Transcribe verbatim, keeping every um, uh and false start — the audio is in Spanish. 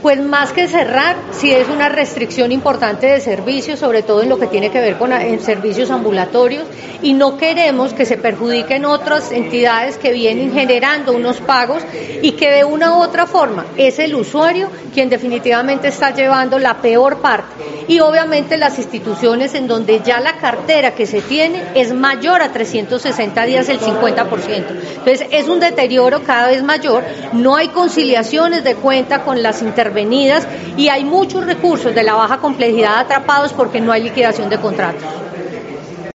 Pues más que cerrar, sí es una restricción importante de servicios, sobre todo en lo que tiene que ver con en servicios ambulatorios, y no queremos que se perjudiquen otras entidades que vienen generando unos pagos y que de una u otra forma es el usuario quien definitivamente está llevando la peor parte. Y obviamente las instituciones en donde ya la cartera que se tiene es mayor a trescientos sesenta días, el cincuenta por ciento. Entonces es un deterioro cada vez mayor, no hay conciliaciones de cuenta con las intervenidas y hay muchos recursos de la baja complejidad atrapados porque no hay liquidación de contratos.